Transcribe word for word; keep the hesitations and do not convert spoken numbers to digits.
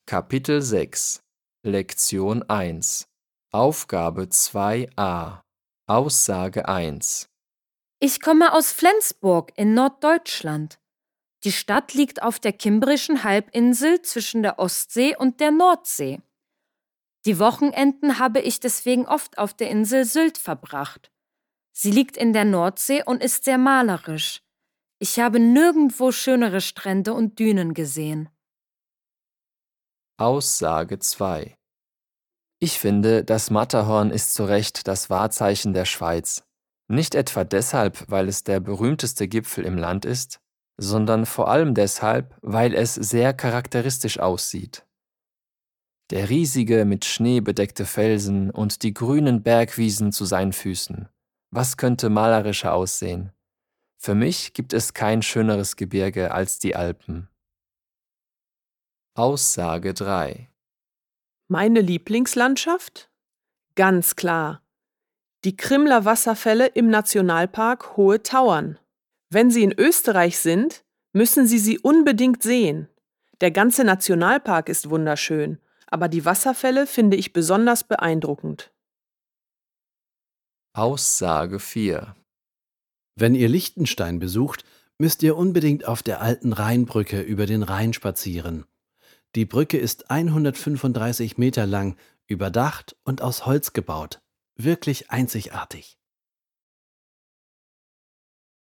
Kapitel sechs Lektion eins Aufgabe zwei a Aussage eins Ich komme aus Flensburg in Norddeutschland. Die Stadt liegt auf der Kimbrischen Halbinsel zwischen der Ostsee und der Nordsee. Die Wochenenden habe ich deswegen oft auf der Insel Sylt verbracht. Sie liegt in der Nordsee und ist sehr malerisch. Ich habe nirgendwo schönere Strände und Dünen gesehen. Aussage zwei Ich finde, das Matterhorn ist zu Recht das Wahrzeichen der Schweiz. Nicht etwa deshalb, weil es der berühmteste Gipfel im Land ist, sondern vor allem deshalb, weil es sehr charakteristisch aussieht. Der riesige, mit Schnee bedeckte Felsen und die grünen Bergwiesen zu seinen Füßen. Was könnte malerischer aussehen? Für mich gibt es kein schöneres Gebirge als die Alpen. Aussage drei Meine Lieblingslandschaft? Ganz klar. Die Krimler Wasserfälle im Nationalpark Hohe Tauern. Wenn Sie in Österreich sind, müssen Sie sie unbedingt sehen. Der ganze Nationalpark ist wunderschön, aber die Wasserfälle finde ich besonders beeindruckend. Aussage vier Wenn ihr Liechtenstein besucht, müsst ihr unbedingt auf der alten Rheinbrücke über den Rhein spazieren. Die Brücke ist hundertfünfunddreißig Meter lang, überdacht und aus Holz gebaut. Wirklich einzigartig.